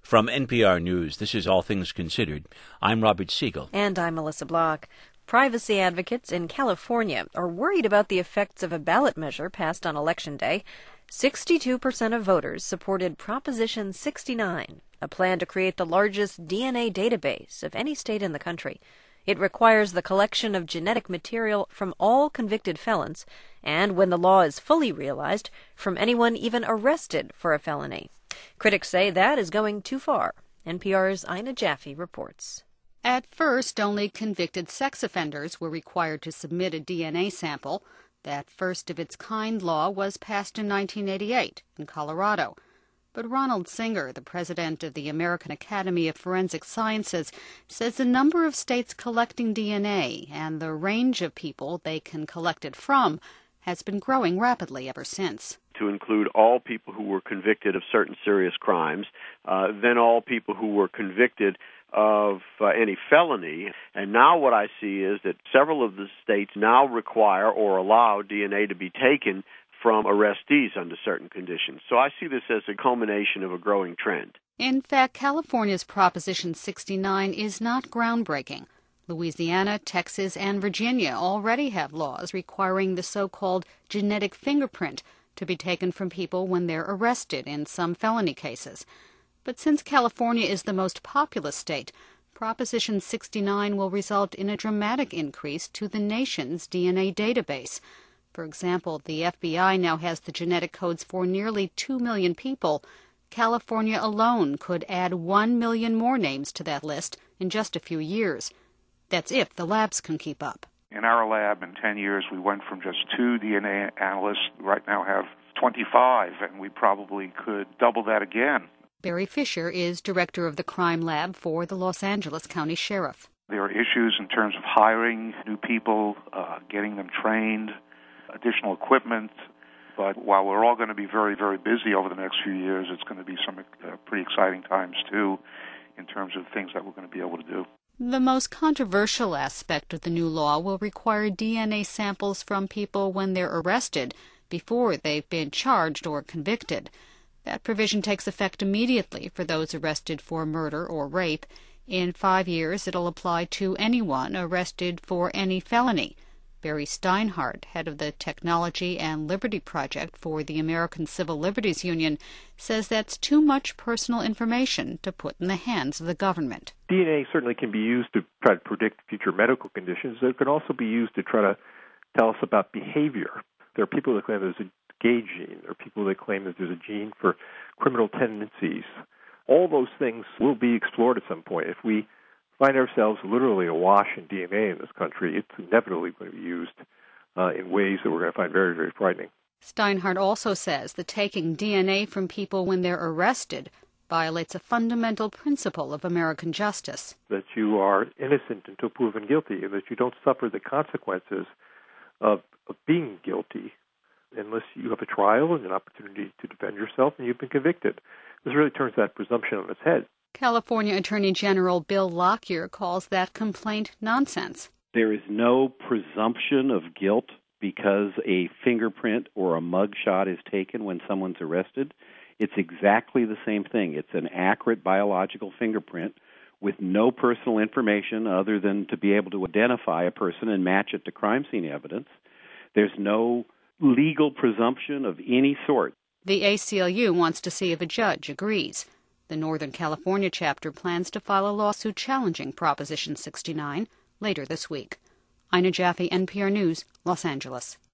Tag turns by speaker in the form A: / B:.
A: From NPR News, this is All Things Considered. I'm Robert Siegel.
B: And I'm Melissa Block. Privacy advocates in California are worried about the effects of a ballot measure passed on Election Day. 62% of voters supported Proposition 69, a plan to create the largest DNA database of any state in the country. It requires the collection of genetic material from all convicted felons, and when the law is fully realized, from anyone even arrested for a felony. Critics say that is going too far. NPR's Ina Jaffe reports.
C: At first, only convicted sex offenders were required to submit a DNA sample. That first-of-its-kind law was passed in 1988 in Colorado. But Ronald Singer, the president of the American Academy of Forensic Sciences, says the number of states collecting DNA and the range of people they can collect it from has been growing rapidly ever since.
D: To include all people who were convicted of certain serious crimes, then all people who were convicted of any felony. And now what I see is that several of the states now require or allow DNA to be taken from arrestees under certain conditions. So I see this as a culmination of a growing trend.
C: In fact, California's Proposition 69 is not groundbreaking. Louisiana, Texas, and Virginia already have laws requiring the so-called genetic fingerprint to be taken from people when they're arrested in some felony cases. But since California is the most populous state, Proposition 69 will result in a dramatic increase to the nation's DNA database. For example, the FBI now has the genetic codes for nearly 2 million people. California alone could add 1 million more names to that list in just a few years. That's if the labs can keep up.
E: In our lab, in 10 years, we went from just 2 DNA analysts, right now have 25, and we probably could double that again.
C: Barry Fisher is director of the crime lab for the Los Angeles County Sheriff.
E: There are issues in terms of hiring new people, getting them trained, additional equipment. But while we're all going to be very, very busy over the next few years, it's going to be some pretty exciting times, too, in terms of things that we're going to be able to do.
C: The most controversial aspect of the new law will require DNA samples from people when they're arrested before they've been charged or convicted. That provision takes effect immediately for those arrested for murder or rape. In 5 years, it'll apply to anyone arrested for any felony. Barry Steinhardt, head of the Technology and Liberty Project for the American Civil Liberties Union, says that's too much personal information to put in the hands of the government.
F: DNA certainly can be used to try to predict future medical conditions. It can also be used to try to tell us about behavior. There are people that claim there's a gay gene. There are people that claim that there's a gene for criminal tendencies. All those things will be explored at some point. If we find ourselves literally awash in DNA in this country, it's inevitably going to be used in ways that we're going to find very, very frightening.
C: Steinhardt also says that taking DNA from people when they're arrested violates a fundamental principle of American justice.
F: That you are innocent until proven guilty, and that you don't suffer the consequences of being guilty unless you have a trial and an opportunity to defend yourself and you've been convicted. This really turns that presumption on its head.
C: California Attorney General Bill Lockyer calls that complaint nonsense.
G: There is no presumption of guilt because a fingerprint or a mugshot is taken when someone's arrested. It's exactly the same thing. It's an accurate biological fingerprint with no personal information other than to be able to identify a person and match it to crime scene evidence. There's no legal presumption of any sort.
C: The ACLU wants to see if a judge agrees. The Northern California chapter plans to file a lawsuit challenging Proposition 69 later this week. Ina Jaffe, NPR News, Los Angeles.